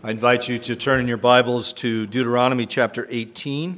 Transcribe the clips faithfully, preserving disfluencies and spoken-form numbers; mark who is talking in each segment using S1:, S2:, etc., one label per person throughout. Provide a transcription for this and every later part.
S1: I invite you to turn in your Bibles to Deuteronomy chapter eighteen.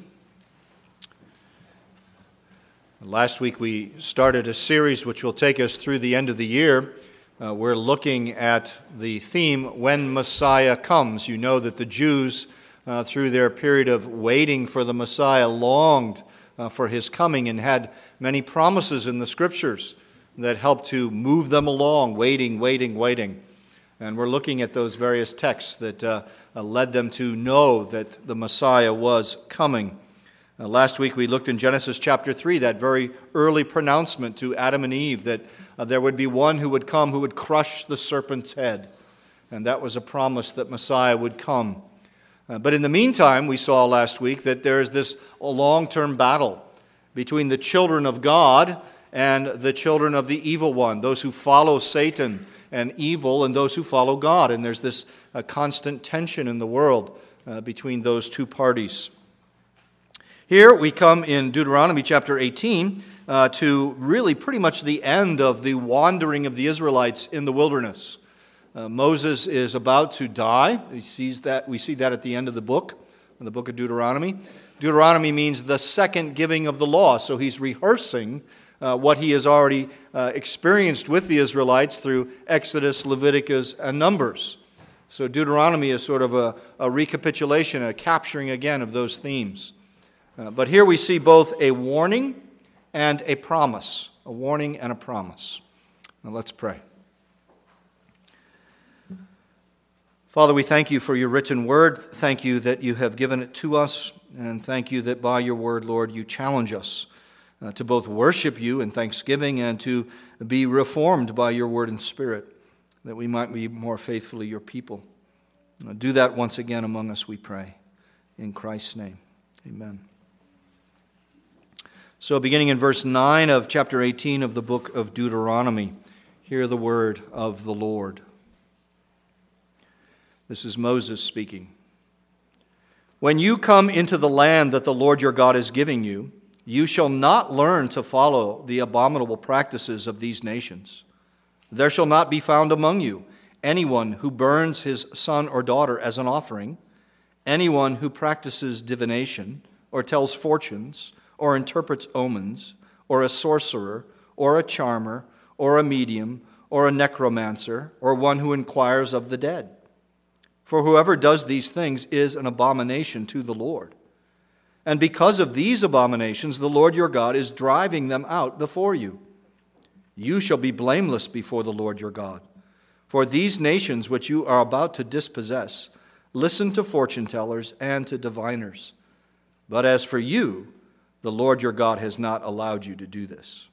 S1: Last week we started a series which will take us through the end of the year. Uh, we're looking at the theme, When Messiah Comes. You know that the Jews, uh, through their period of waiting for the Messiah, longed uh, for his coming and had many promises in the Scriptures that helped to move them along, waiting, waiting, waiting. And we're looking at those various texts that uh, uh, led them to know that the Messiah was coming. Uh, last week we looked in Genesis chapter three, that very early pronouncement to Adam and Eve that uh, there would be one who would come who would crush the serpent's head. And that was a promise that Messiah would come. Uh, but in the meantime, we saw last week that there is this long-term battle between the children of God and the children of the evil one, those who follow Satan and evil, and those who follow God. And there's this uh, constant tension in the world uh, between those two parties. Here we come in Deuteronomy chapter eighteen uh, to really pretty much the end of the wandering of the Israelites in the wilderness. Uh, Moses is about to die. He sees that. We see that at the end of the book, in the book of Deuteronomy. Deuteronomy means the second giving of the law, so he's rehearsing Uh, what he has already uh, experienced with the Israelites through Exodus, Leviticus, and Numbers. So Deuteronomy is sort of a, a recapitulation, a capturing again of those themes. Uh, but here we see both a warning and a promise. A warning and a promise. Now let's pray. Father, we thank you for your written word. Thank you that you have given it to us. And thank you that by your word, Lord, you challenge us Uh, to both worship you in thanksgiving and to be reformed by your word and spirit, that we might be more faithfully your people. Uh, do that once again among us, we pray. In Christ's name, amen. So beginning in verse nine of chapter eighteen of the book of Deuteronomy, hear the word of the Lord. This is Moses speaking. When you come into the land that the Lord your God is giving you, you shall not learn to follow the abominable practices of these nations. There shall not be found among you anyone who burns his son or daughter as an offering, anyone who practices divination, or tells fortunes, or interprets omens, or a sorcerer, or a charmer, or a medium, or a necromancer, or one who inquires of the dead. For whoever does these things is an abomination to the Lord. And because of these abominations, the Lord your God is driving them out before you. You shall be blameless before the Lord your God. For these nations which you are about to dispossess, listen to fortune tellers and to diviners. But as for you, the Lord your God has not allowed you to do this.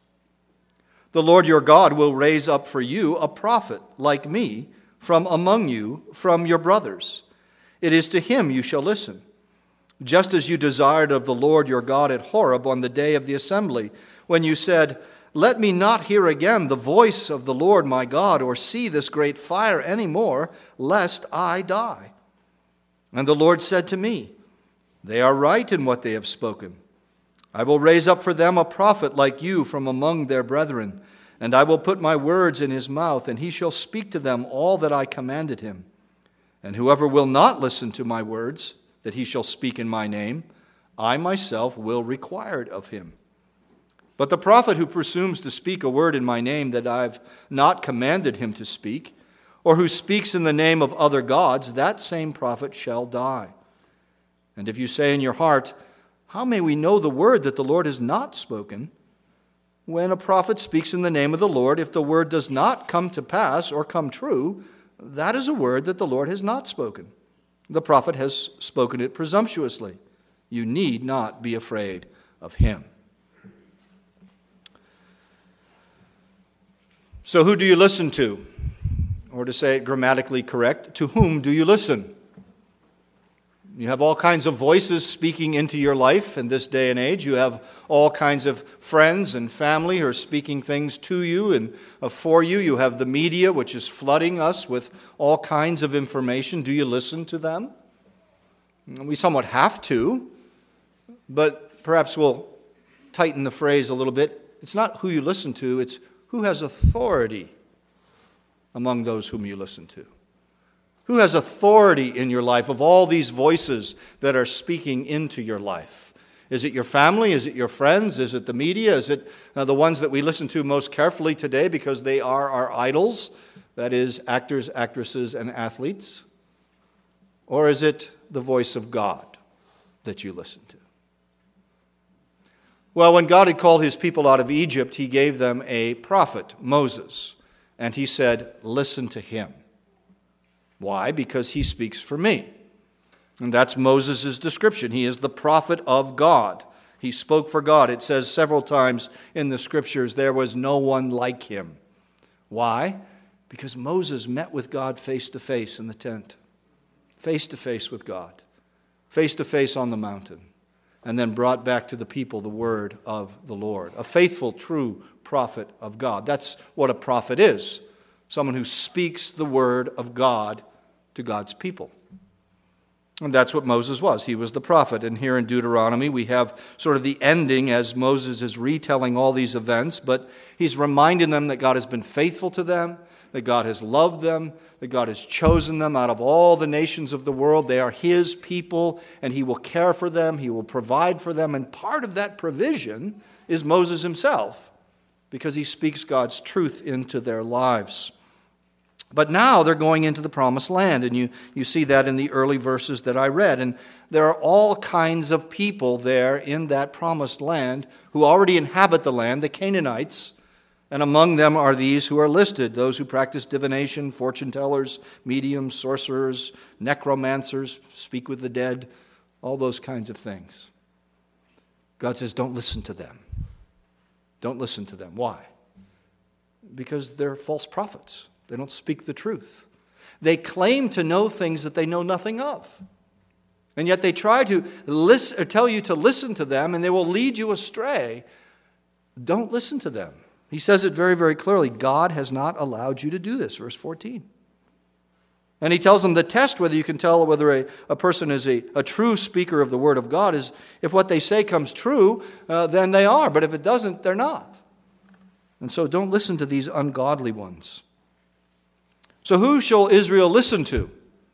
S1: The Lord your God will raise up for you a prophet like me from among you, from your brothers. It is to him you shall listen. Just as you desired of the Lord your God at Horeb on the day of the assembly, when you said, Let me not hear again the voice of the Lord my God, or see this great fire any more, lest I die. And the Lord said to me, They are right in what they have spoken. I will raise up for them a prophet like you from among their brethren, and I will put my words in his mouth, and he shall speak to them all that I commanded him. And whoever will not listen to my words, that he shall speak in my name, I myself will require it of him. But the prophet who presumes to speak a word in my name that I have not commanded him to speak, or who speaks in the name of other gods, that same prophet shall die. And if you say in your heart, How may we know the word that the Lord has not spoken? When a prophet speaks in the name of the Lord, if the word does not come to pass or come true, that is a word that the Lord has not spoken. The prophet has spoken it presumptuously. You need not be afraid of him. So who do you listen to? Or to say it grammatically correct, to whom do you listen? You have all kinds of voices speaking into your life in this day and age. You have all kinds of friends and family who are speaking things to you and for you. You have the media, which is flooding us with all kinds of information. Do you listen to them? We somewhat have to, but perhaps we'll tighten the phrase a little bit. It's not who you listen to, it's who has authority among those whom you listen to. Who has authority in your life of all these voices that are speaking into your life? Is it your family? Is it your friends? Is it the media? Is it uh, the ones that we listen to most carefully today because they are our idols? That is, actors, actresses, and athletes? Or is it the voice of God that you listen to? Well, when God had called his people out of Egypt, he gave them a prophet, Moses, and he said, listen to him. Why? Because he speaks for me. And that's Moses' description. He is the prophet of God. He spoke for God. It says several times in the scriptures, there was no one like him. Why? Because Moses met with God face to face in the tent. Face to face with God. Face to face on the mountain. And then brought back to the people the word of the Lord. A faithful, true prophet of God. That's what a prophet is. Someone who speaks the word of God to God's people. And that's what Moses was. He was the prophet. And here in Deuteronomy, we have sort of the ending as Moses is retelling all these events, but he's reminding them that God has been faithful to them, that God has loved them, that God has chosen them out of all the nations of the world. They are his people, and he will care for them, he will provide for them. And part of that provision is Moses himself, because he speaks God's truth into their lives. But now they're going into the promised land, and you, you see that in the early verses that I read. And there are all kinds of people there in that promised land who already inhabit the land, the Canaanites, and among them are these who are listed, those who practice divination, fortune tellers, mediums, sorcerers, necromancers, speak with the dead, all those kinds of things. God says, don't listen to them. Don't listen to them. Why? Because they're false prophets. They don't speak the truth. They claim to know things that they know nothing of. And yet they try to listen, or tell you to listen to them, and they will lead you astray. Don't listen to them. He says it very, very clearly. God has not allowed you to do this, verse fourteen. And he tells them the test whether you can tell whether a, a person is a, a true speaker of the word of God is if what they say comes true, uh, then they are. But if it doesn't, they're not. And so don't listen to these ungodly ones. So who shall Israel listen to?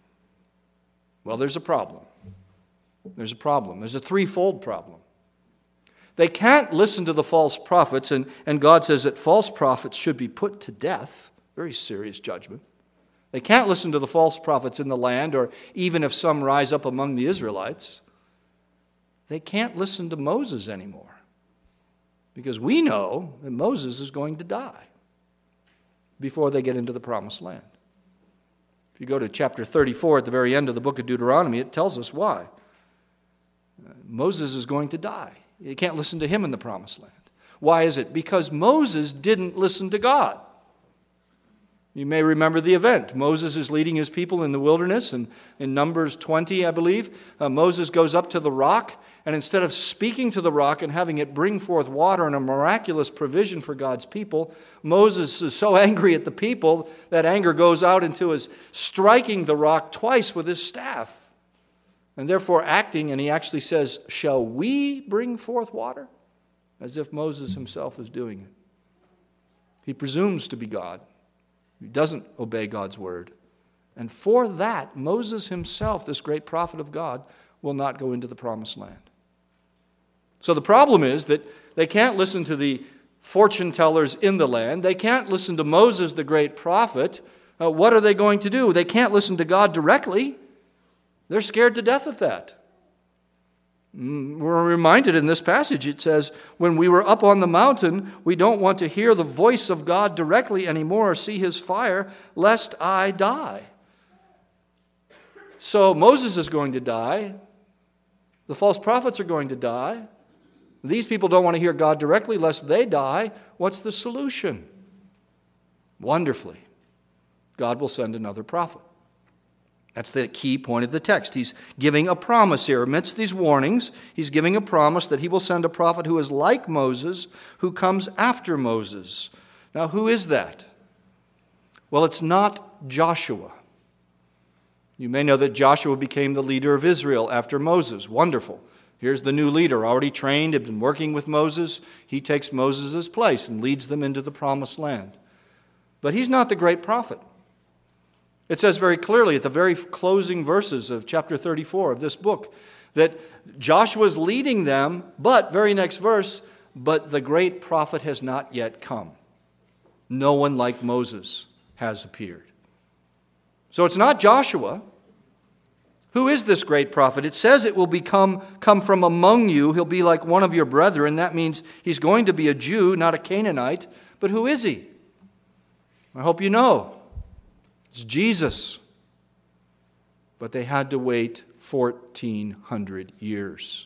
S1: Well, there's a problem. There's a problem. There's a threefold problem. They can't listen to the false prophets, and, and God says that false prophets should be put to death. Very serious judgment. They can't listen to the false prophets in the land, or even if some rise up among the Israelites. They can't listen to Moses anymore, because we know that Moses is going to die before they get into the promised land. If you go to chapter thirty-four at the very end of the book of Deuteronomy, it tells us why. Moses is going to die. You can't listen to him in the promised land. Why is it? Because Moses didn't listen to God. You may remember the event. Moses is leading his people in the wilderness, and in Numbers twenty, I believe, uh, Moses goes up to the rock, and instead of speaking to the rock and having it bring forth water and a miraculous provision for God's people, Moses is so angry at the people that anger goes out into his striking the rock twice with his staff. And therefore acting, and he actually says, shall we bring forth water? As if Moses himself is doing it. He presumes to be God. He doesn't obey God's word. And for that, Moses himself, this great prophet of God, will not go into the promised land. So the problem is that they can't listen to the fortune tellers in the land. They can't listen to Moses, the great prophet. Uh, what are they going to do? They can't listen to God directly. They're scared to death of that. We're reminded in this passage, it says, when we were up on the mountain, we don't want to hear the voice of God directly anymore or see his fire, lest I die. So Moses is going to die. The false prophets are going to die. These people don't want to hear God directly, lest they die. What's the solution? Wonderfully, God will send another prophet. That's the key point of the text. He's giving a promise here. Amidst these warnings, he's giving a promise that he will send a prophet who is like Moses, who comes after Moses. Now, who is that? Well, it's not Joshua. You may know that Joshua became the leader of Israel after Moses. Wonderful. Here's the new leader, already trained, had been working with Moses. He takes Moses' place and leads them into the promised land. But he's not the great prophet. It says very clearly at the very closing verses of chapter thirty-four of this book that Joshua's leading them, but, very next verse, but the great prophet has not yet come. No one like Moses has appeared. So it's not Joshua. Who is this great prophet? It says it will become come from among you. He'll be like one of your brethren. That means he's going to be a Jew, not a Canaanite. But who is he? I hope you know. It's Jesus. But they had to wait fourteen hundred years.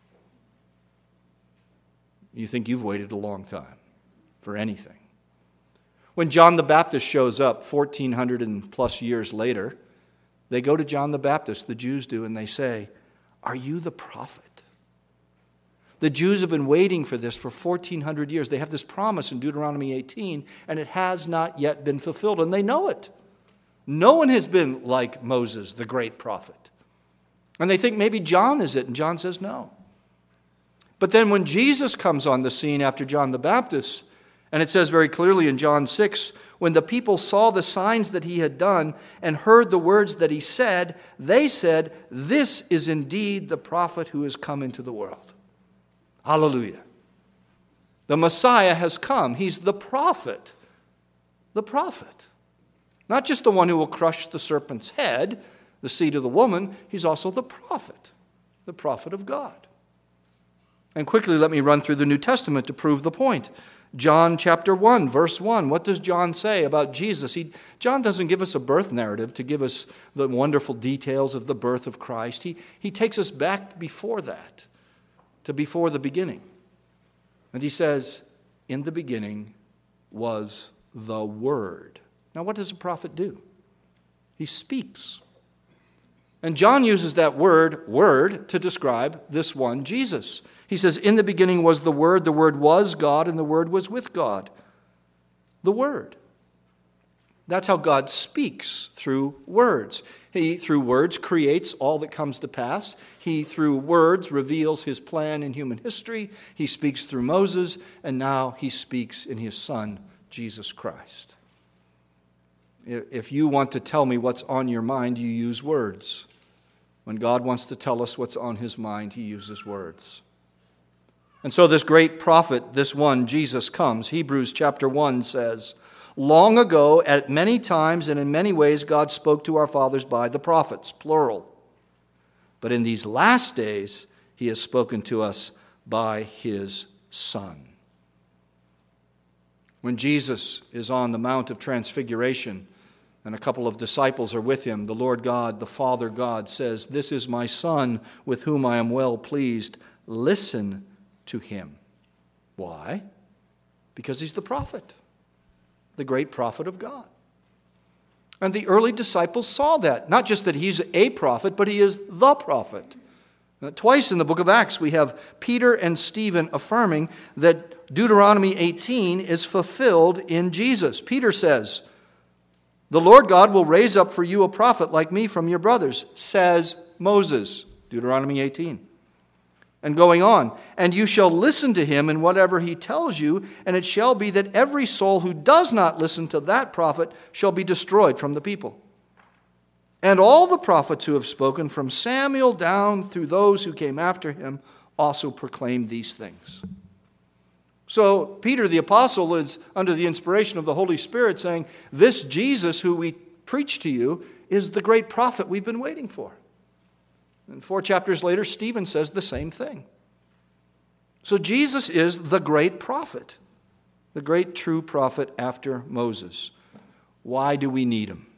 S1: You think you've waited a long time for anything. When John the Baptist shows up fourteen hundred and plus years later, they go to John the Baptist, the Jews do, and they say, "Are you the prophet?" The Jews have been waiting for this for fourteen hundred years. They have this promise in Deuteronomy eighteen, and it has not yet been fulfilled, and they know it. No one has been like Moses, the great prophet. And they think maybe John is it, and John says no. But then when Jesus comes on the scene after John the Baptist, and it says very clearly in John six, when the people saw the signs that he had done and heard the words that he said, they said, "This is indeed the prophet who has come into the world." Hallelujah. The Messiah has come. He's the prophet. The prophet. Not just the one who will crush the serpent's head, the seed of the woman. He's also the prophet. The prophet of God. And quickly let me run through the New Testament to prove the point. John chapter one, verse one. What does John say about Jesus? He, John doesn't give us a birth narrative to give us the wonderful details of the birth of Christ. He, he takes us back before that, to before the beginning. And he says, "In the beginning was the Word." Now what does a prophet do? He speaks. And John uses that word, word, to describe this one, Jesus. He says, "In the beginning was the Word, the Word was God, and the Word was with God." The Word. That's how God speaks, through words. He, through words, creates all that comes to pass. He, through words, reveals his plan in human history. He speaks through Moses, and now he speaks in his Son, Jesus Christ. If you want to tell me what's on your mind, you use words. When God wants to tell us what's on his mind, he uses words. And so this great prophet, this one, Jesus, comes. Hebrews chapter one says, "Long ago, at many times and in many ways, God spoke to our fathers by the prophets," plural. "But in these last days, he has spoken to us by his Son." When Jesus is on the Mount of Transfiguration, and a couple of disciples are with him, the Lord God, the Father God, says, "This is my Son, with whom I am well pleased. Listen to him." Why? Because he's the prophet, the great prophet of God. And the early disciples saw that. Not just that he's a prophet, but he is the prophet. Now, twice in the book of Acts, we have Peter and Stephen affirming that Deuteronomy eighteen is fulfilled in Jesus. Peter says, "The Lord God will raise up for you a prophet like me from your brothers," says Moses, Deuteronomy eighteen. And going on, "And you shall listen to him in whatever he tells you, and it shall be that every soul who does not listen to that prophet shall be destroyed from the people. And all the prophets who have spoken from Samuel down through those who came after him also proclaimed these things." So Peter the apostle is under the inspiration of the Holy Spirit saying, this Jesus who we preach to you is the great prophet we've been waiting for. And four chapters later, Stephen says the same thing. So Jesus is the great prophet, the great true prophet after Moses. Why do we need him?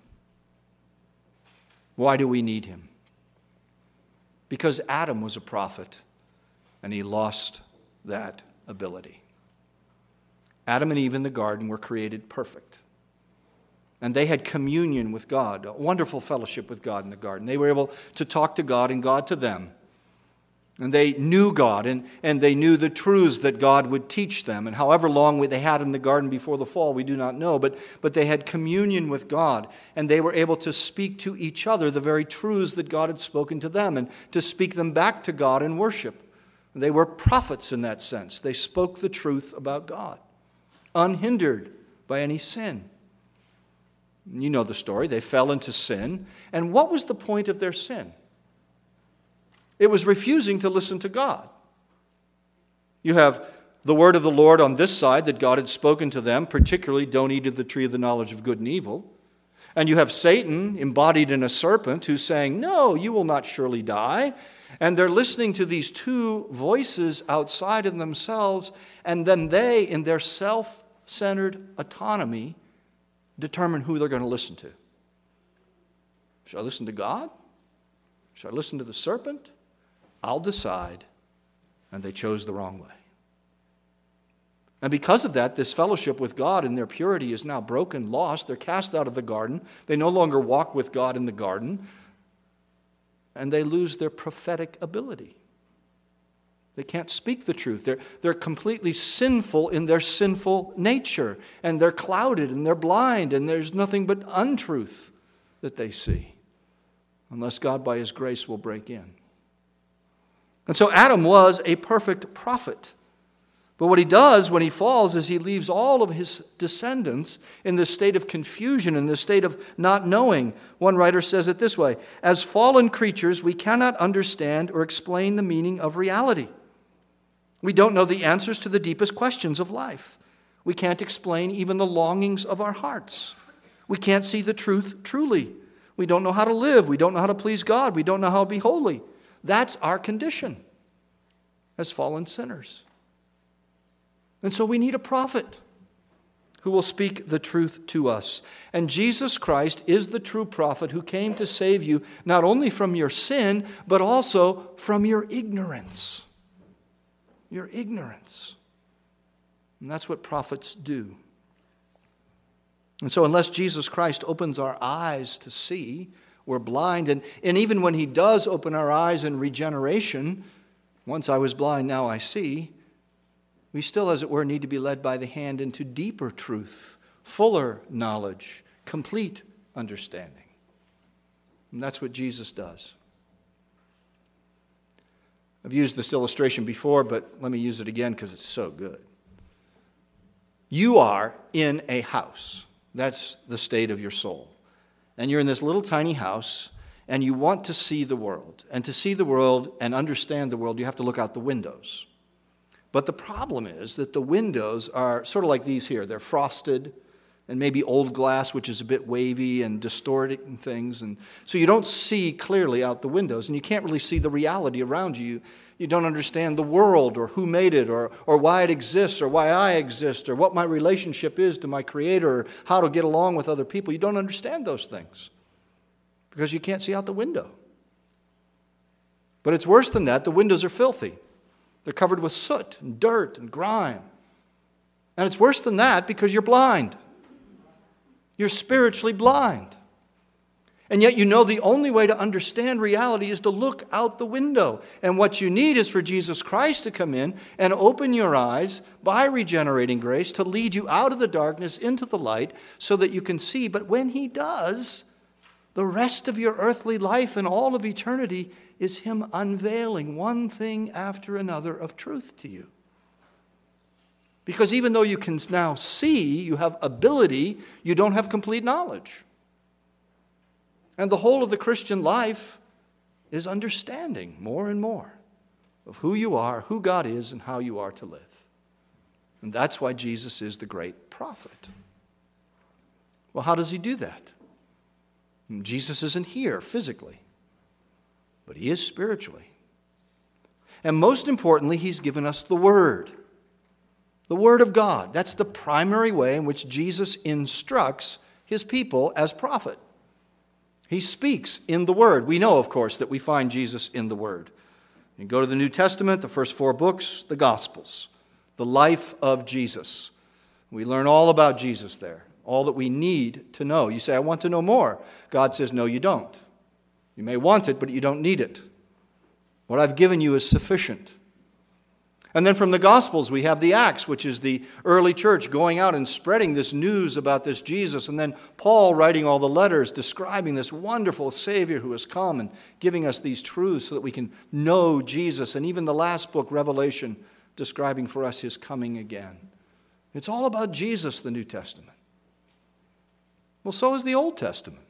S1: Why do we need him? Because Adam was a prophet, and he lost that ability. Adam and Eve in the garden were created perfect. And they had communion with God, a wonderful fellowship with God in the garden. They were able to talk to God and God to them. And they knew God, and, and they knew the truths that God would teach them. And however long they had in the garden before the fall, we do not know. But, but they had communion with God, and they were able to speak to each other the very truths that God had spoken to them, and to speak them back to God in worship. They were prophets in that sense. They spoke the truth about God, unhindered by any sin. You know the story. They fell into sin. And what was the point of their sin? It was refusing to listen to God. You have the word of the Lord on this side that God had spoken to them, particularly don't eat of the tree of the knowledge of good and evil. And you have Satan embodied in a serpent who's saying, no, you will not surely die. And they're listening to these two voices outside of themselves, and then they, in their self-centered autonomy, determine who they're going to listen to. Should I listen to God? Should I listen to the serpent? I'll decide. And they chose the wrong way. And because of that, this fellowship with God in their purity is now broken, lost. They're cast out of the garden. They no longer walk with God in the garden. And they lose their prophetic ability. They can't speak the truth. They're, they're completely sinful in their sinful nature. And they're clouded and they're blind. And there's nothing but untruth that they see. Unless God by His grace will break in. And so Adam was a perfect prophet. But what he does when he falls is he leaves all of his descendants in this state of confusion, in this state of not knowing. One writer says it this way: as fallen creatures, we cannot understand or explain the meaning of reality. We don't know the answers to the deepest questions of life. We can't explain even the longings of our hearts. We can't see the truth truly. We don't know how to live. We don't know how to please God. We don't know how to be holy. That's our condition as fallen sinners. And so we need a prophet who will speak the truth to us. And Jesus Christ is the true prophet who came to save you not only from your sin, but also from your ignorance. Your ignorance. And that's what prophets do. And so unless Jesus Christ opens our eyes to see, we're blind. And, and even when He does open our eyes in regeneration, once I was blind, now I see, we still, as it were, need to be led by the hand into deeper truth, fuller knowledge, complete understanding. And that's what Jesus does. I've used this illustration before, but let me use it again because it's so good. You are in a house. That's the state of your soul. And you're in this little tiny house, and you want to see the world. And to see the world and understand the world, you have to look out the windows. But the problem is that the windows are sort of like these here. They're frosted and maybe old glass, which is a bit wavy and distorting things. And so you don't see clearly out the windows, and you can't really see the reality around you. You don't understand the world or who made it or, or why it exists or why I exist or what my relationship is to my Creator or how to get along with other people. You don't understand those things because you can't see out the window. But it's worse than that. The windows are filthy. They're covered with soot and dirt and grime. And it's worse than that because you're blind. You're spiritually blind. And yet you know the only way to understand reality is to look out the window. And what you need is for Jesus Christ to come in and open your eyes by regenerating grace to lead you out of the darkness into the light so that you can see. But when He does, the rest of your earthly life and all of eternity is Him unveiling one thing after another of truth to you. Because even though you can now see, you have ability, you don't have complete knowledge. And the whole of the Christian life is understanding more and more of who you are, who God is, and how you are to live. And that's why Jesus is the great prophet. Well, how does He do that? Jesus isn't here physically, but He is spiritually. And most importantly, He's given us the Word. The Word of God. That's the primary way in which Jesus instructs His people as prophet. He speaks in the Word. We know, of course, that we find Jesus in the Word. You go to the New Testament, the first four books, the Gospels, the life of Jesus. We learn all about Jesus there, all that we need to know. You say, I want to know more. God says, no, you don't. You may want it, but you don't need it. What I've given you is sufficient. And then from the Gospels, we have the Acts, which is the early church going out and spreading this news about this Jesus. And then Paul writing all the letters describing this wonderful Savior who has come and giving us these truths so that we can know Jesus. And even the last book, Revelation, describing for us His coming again. It's all about Jesus, the New Testament. Well, so is the Old Testament.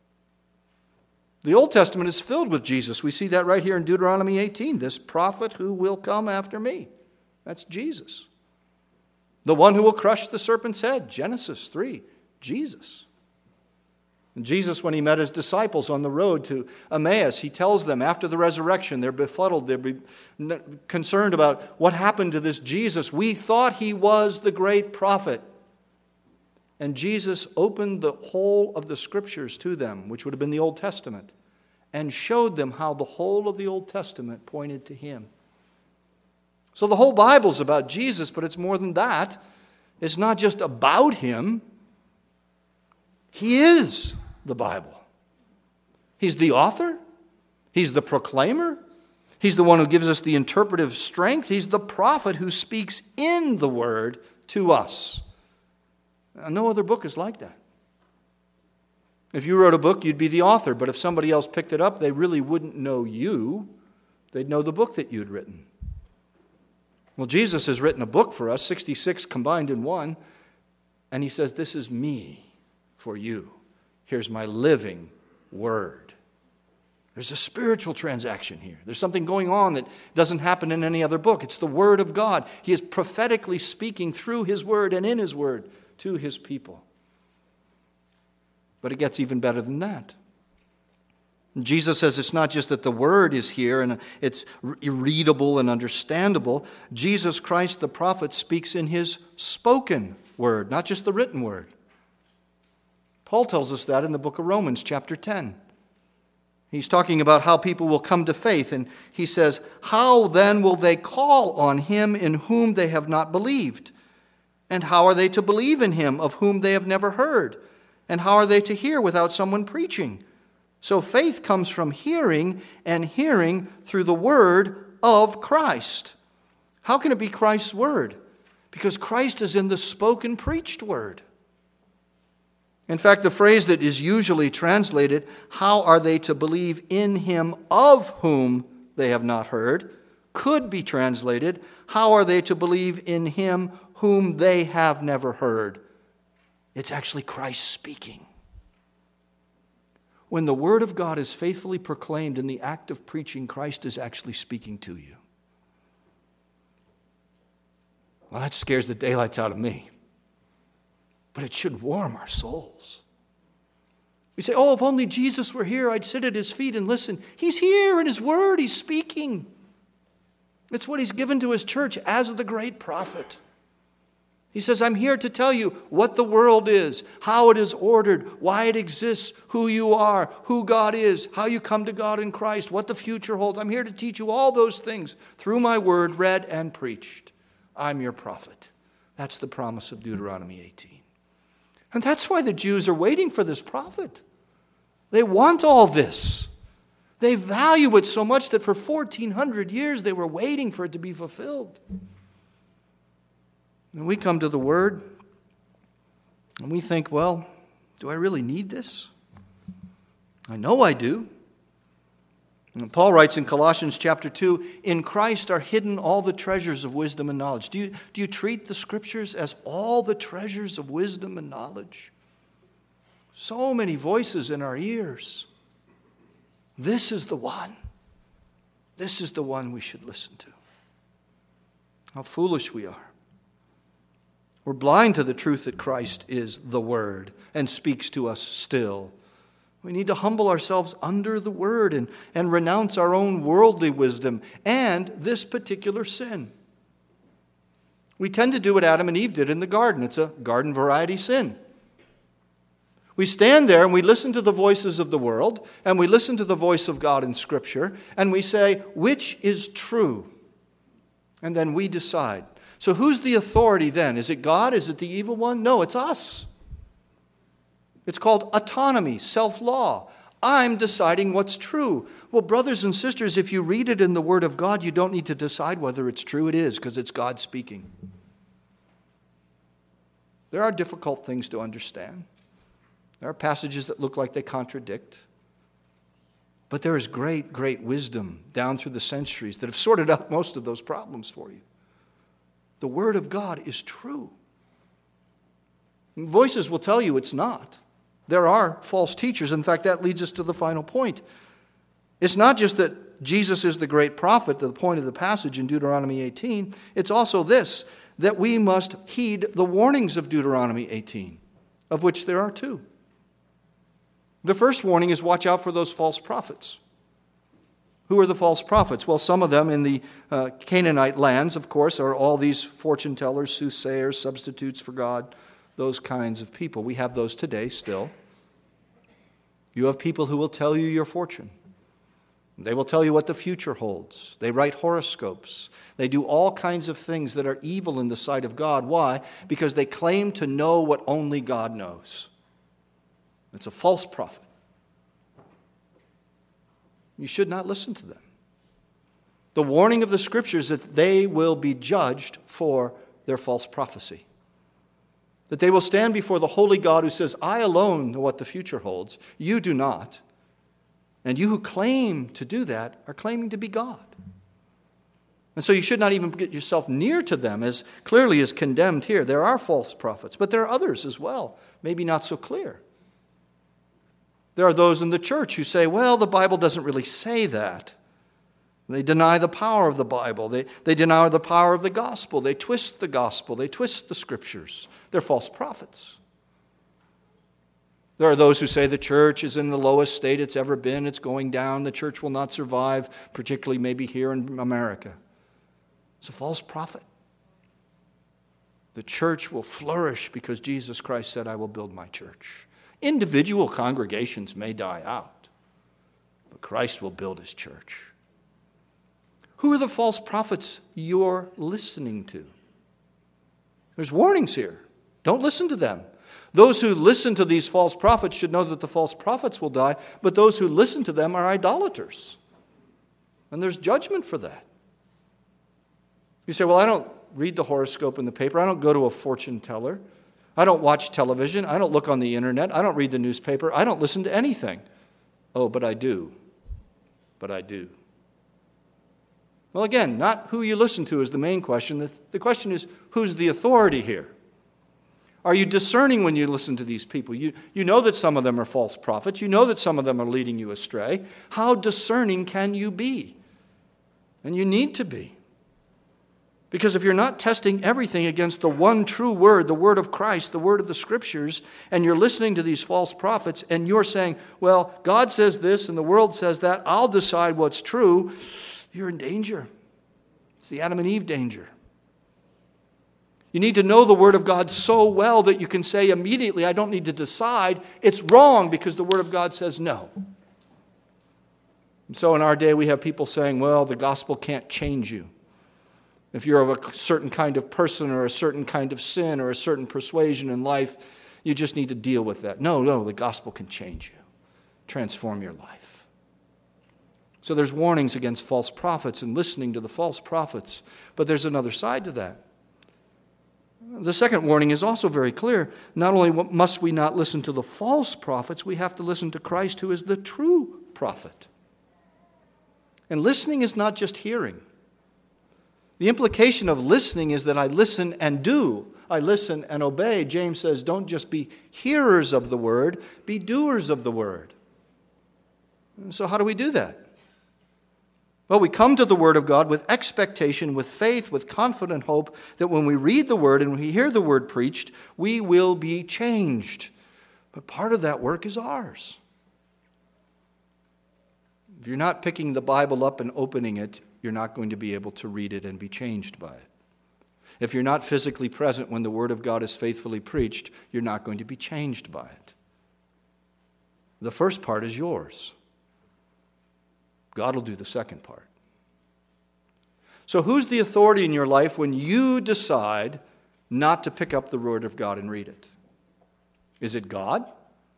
S1: The Old Testament is filled with Jesus. We see that right here in Deuteronomy eighteen. This prophet who will come after me. That's Jesus. The one who will crush the serpent's head. Genesis three. Jesus. And Jesus, when he met his disciples on the road to Emmaus, he tells them after the resurrection, they're befuddled, they're be concerned about what happened to this Jesus. We thought he was the great prophet. And Jesus opened the whole of the Scriptures to them, which would have been the Old Testament, and showed them how the whole of the Old Testament pointed to him. So the whole Bible's about Jesus, but it's more than that. It's not just about him. He is the Bible. He's the author. He's the proclaimer. He's the one who gives us the interpretive strength. He's the prophet who speaks in the Word to us. No other book is like that. If you wrote a book, you'd be the author, but if somebody else picked it up, they really wouldn't know you. They'd know the book that you'd written. Well, Jesus has written a book for us, sixty-six combined in one, and he says, this is me for you. Here's my living word. There's a spiritual transaction here. There's something going on that doesn't happen in any other book. It's the Word of God. He is prophetically speaking through his Word and in his Word to his people. But it gets even better than that. Jesus says it's not just that the Word is here and it's readable and understandable. Jesus Christ, the prophet, speaks in his spoken word, not just the written word. Paul tells us that in the book of Romans, chapter ten. He's talking about how people will come to faith, and he says, how then will they call on him in whom they have not believed? And how are they to believe in him of whom they have never heard? And how are they to hear without someone preaching? So faith comes from hearing, and hearing through the word of Christ. How can it be Christ's word? Because Christ is in the spoken, preached word. In fact, the phrase that is usually translated, how are they to believe in him of whom they have not heard, could be translated, how are they to believe in him whom they have never heard? It's actually Christ speaking. When the word of God is faithfully proclaimed in the act of preaching, Christ is actually speaking to you. Well, that scares the daylights out of me. But it should warm our souls. We say, oh, if only Jesus were here, I'd sit at his feet and listen. He's here in his word. He's speaking. It's what he's given to his church as the great prophet. He says, I'm here to tell you what the world is, how it is ordered, why it exists, who you are, who God is, how you come to God in Christ, what the future holds. I'm here to teach you all those things through my word read and preached. I'm your prophet. That's the promise of Deuteronomy eighteen. And that's why the Jews are waiting for this prophet. They want all this. They value it so much that for fourteen hundred years they were waiting for it to be fulfilled. And we come to the Word and we think, well, do I really need this? I know I do. And Paul writes in Colossians chapter two, in Christ are hidden all the treasures of wisdom and knowledge. Do you, do you treat the Scriptures as all the treasures of wisdom and knowledge? So many voices in our ears. This is the one. This is the one we should listen to. How foolish we are. We're blind to the truth that Christ is the Word and speaks to us still. We need to humble ourselves under the Word and, and renounce our own worldly wisdom and this particular sin. We tend to do what Adam and Eve did in the garden. It's a garden variety sin. We stand there and we listen to the voices of the world and we listen to the voice of God in Scripture and we say, which is true? And then we decide. So who's the authority then? Is it God? Is it the evil one? No, it's us. It's called autonomy, self-law. I'm deciding what's true. Well, brothers and sisters, if you read it in the Word of God, you don't need to decide whether it's true. It is, because it's God speaking. There are difficult things to understand. There are passages that look like they contradict. But there is great, great wisdom down through the centuries that have sorted out most of those problems for you. The Word of God is true. Voices will tell you it's not. There are false teachers. In fact, that leads us to the final point. It's not just that Jesus is the great prophet, the point of the passage in Deuteronomy eighteen. It's also this, that we must heed the warnings of Deuteronomy eighteen, of which there are two. The first warning is watch out for those false prophets. Who are the false prophets? Well, some of them in the uh, Canaanite lands, of course, are all these fortune tellers, soothsayers, substitutes for God, those kinds of people. We have those today still. You have people who will tell you your fortune. They will tell you what the future holds. They write horoscopes. They do all kinds of things that are evil in the sight of God. Why? Because they claim to know what only God knows. It's a false prophet. You should not listen to them. The warning of the Scriptures is that they will be judged for their false prophecy. That they will stand before the holy God who says, I alone know what the future holds. You do not. And you who claim to do that are claiming to be God. And so you should not even get yourself near to them, as clearly is condemned here. There are false prophets, but there are others as well, maybe not so clear. There are those in the church who say, well, the Bible doesn't really say that. They deny the power of the Bible. They, they deny the power of the gospel. They twist the gospel. They twist the Scriptures. They're false prophets. There are those who say the church is in the lowest state it's ever been. It's going down. The church will not survive, particularly maybe here in America. It's a false prophet. The church will flourish because Jesus Christ said, I will build my church. Individual congregations may die out, but Christ will build his church. Who are the false prophets you're listening to? There's warnings here. Don't listen to them. Those who listen to these false prophets should know that the false prophets will die, but those who listen to them are idolaters. And there's judgment for that. You say, well, I don't read the horoscope in the paper. I don't go to a fortune teller. I don't watch television. I don't look on the internet. I don't read the newspaper. I don't listen to anything. Oh, but I do. But I do. Well, again, not who you listen to is the main question. The, the question is, who's the authority here? Are you discerning when you listen to these people? You, you know that some of them are false prophets. You know that some of them are leading you astray. How discerning can you be? And you need to be. Because if you're not testing everything against the one true word, the word of Christ, the word of the Scriptures, and you're listening to these false prophets, and you're saying, well, God says this and the world says that, I'll decide what's true, you're in danger. It's the Adam and Eve danger. You need to know the Word of God so well that you can say immediately, I don't need to decide. It's wrong because the Word of God says no. And so in our day we have people saying, well, the gospel can't change you. If you're of a certain kind of person or a certain kind of sin or a certain persuasion in life, you just need to deal with that. No, no, the gospel can change you, transform your life. So there's warnings against false prophets and listening to the false prophets, but there's another side to that. The second warning is also very clear. Not only must we not listen to the false prophets, we have to listen to Christ, who is the true prophet. And listening is not just hearing. The implication of listening is that I listen and do. I listen and obey. James says, don't just be hearers of the word, be doers of the word. And so how do we do that? Well, we come to the Word of God with expectation, with faith, with confident hope that when we read the Word and we hear the Word preached, we will be changed. But part of that work is ours. If you're not picking the Bible up and opening it, you're not going to be able to read it and be changed by it. If you're not physically present when the Word of God is faithfully preached, you're not going to be changed by it. The first part is yours. God will do the second part. So who's the authority in your life when you decide not to pick up the Word of God and read it? Is it God?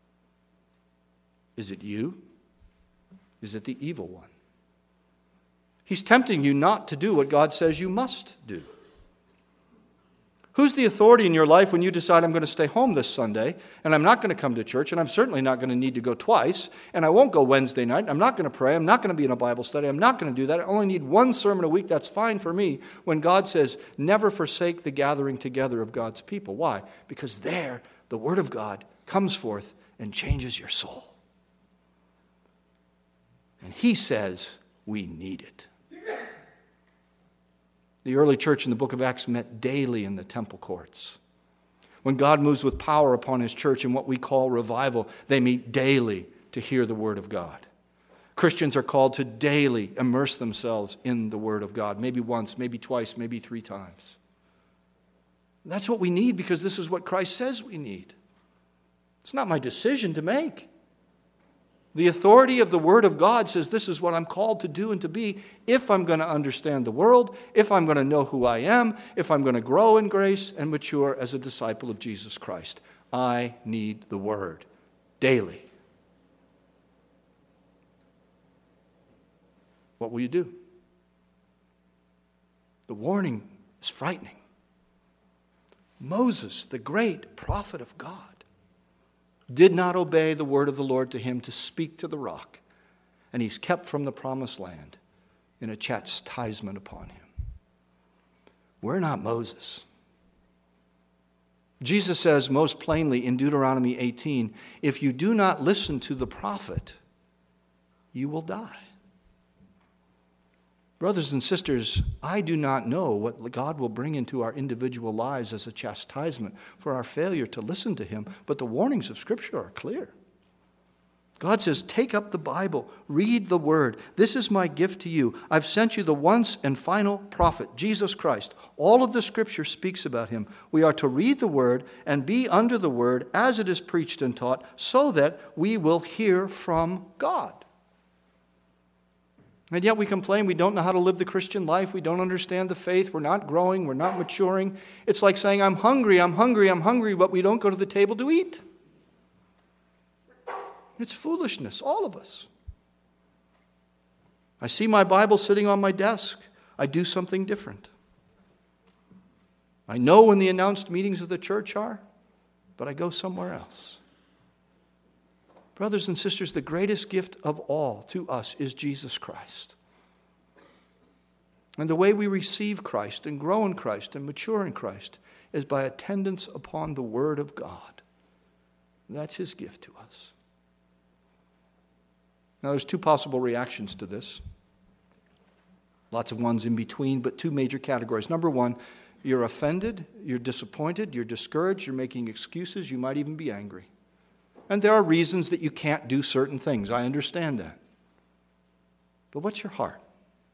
S1: Is it you? Is it the evil one? He's tempting you not to do what God says you must do. Who's the authority in your life when you decide I'm going to stay home this Sunday and I'm not going to come to church and I'm certainly not going to need to go twice and I won't go Wednesday night, I'm not going to pray, I'm not going to be in a Bible study, I'm not going to do that, I only need one sermon a week, that's fine for me, when God says never forsake the gathering together of God's people. Why? Because there the Word of God comes forth and changes your soul. And he says we need it. The early church in the book of Acts met daily in the temple courts. When God moves with power upon his church in what we call revival, they meet daily to hear the word of God. Christians are called to daily immerse themselves in the word of God, maybe once, maybe twice, maybe three times. That's what we need because this is what Christ says we need. It's not my decision to make. The authority of the Word of God says this is what I'm called to do and to be if I'm going to understand the world, if I'm going to know who I am, if I'm going to grow in grace and mature as a disciple of Jesus Christ. I need the Word daily. What will you do? The warning is frightening. Moses, the great prophet of God, did not obey the word of the Lord to him to speak to the rock, and he's kept from the promised land in a chastisement upon him. We're not Moses. Jesus says most plainly in Deuteronomy eighteen, if you do not listen to the prophet, you will die. Brothers and sisters, I do not know what God will bring into our individual lives as a chastisement for our failure to listen to him, but the warnings of Scripture are clear. God says, take up the Bible, read the Word. This is my gift to you. I've sent you the once and final prophet, Jesus Christ. All of the Scripture speaks about him. We are to read the Word and be under the Word as it is preached and taught, so that we will hear from God. And yet we complain we don't know how to live the Christian life. We don't understand the faith. We're not growing. We're not maturing. It's like saying, I'm hungry, I'm hungry, I'm hungry, but we don't go to the table to eat. It's foolishness, all of us. I see my Bible sitting on my desk. I do something different. I know when the announced meetings of the church are, but I go somewhere else. Brothers and sisters, the greatest gift of all to us is Jesus Christ. And the way we receive Christ and grow in Christ and mature in Christ is by attendance upon the Word of God. That's his gift to us. Now, there's two possible reactions to this. Lots of ones in between, but two major categories. Number one, you're offended, you're disappointed, you're discouraged, you're making excuses, you might even be angry. And there are reasons that you can't do certain things. I understand that. But what's your heart?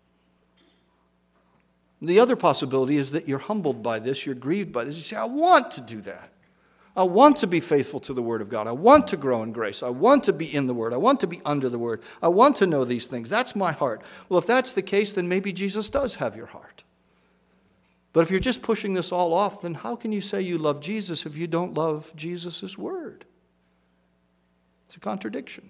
S1: The other possibility is that you're humbled by this, you're grieved by this. You say, I want to do that. I want to be faithful to the Word of God. I want to grow in grace. I want to be in the Word. I want to be under the Word. I want to know these things. That's my heart. Well, if that's the case, then maybe Jesus does have your heart. But if you're just pushing this all off, then how can you say you love Jesus if you don't love Jesus' Word? It's a contradiction.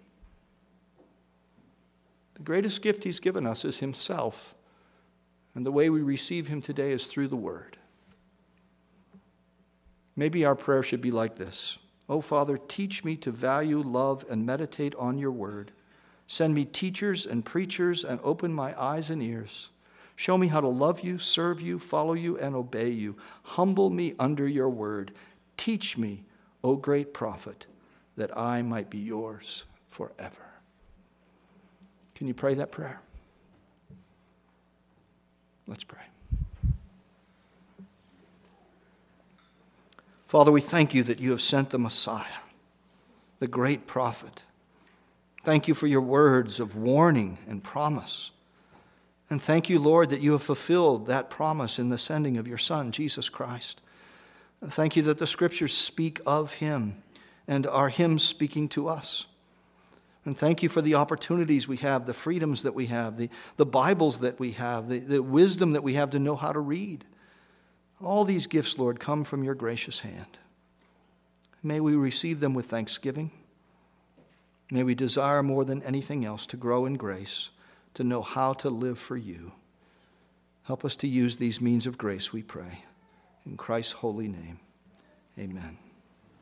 S1: The greatest gift he's given us is himself, and the way we receive him today is through the Word. Maybe our prayer should be like this. Oh, Father, teach me to value, love, and meditate on your Word. Send me teachers and preachers and open my eyes and ears. Show me how to love you, serve you, follow you, and obey you. Humble me under your Word. Teach me, O great prophet, that I might be yours forever. Can you pray that prayer? Let's pray. Father, we thank you that you have sent the Messiah, the great prophet. Thank you for your words of warning and promise. And thank you, Lord, that you have fulfilled that promise in the sending of your Son, Jesus Christ. And thank you that the Scriptures speak of him and are him speaking to us. And thank you for the opportunities we have, the freedoms that we have, the, the Bibles that we have, the, the wisdom that we have to know how to read. All these gifts, Lord, come from your gracious hand. May we receive them with thanksgiving. May we desire more than anything else to grow in grace, to know how to live for you. Help us to use these means of grace, we pray. In Christ's holy name, amen.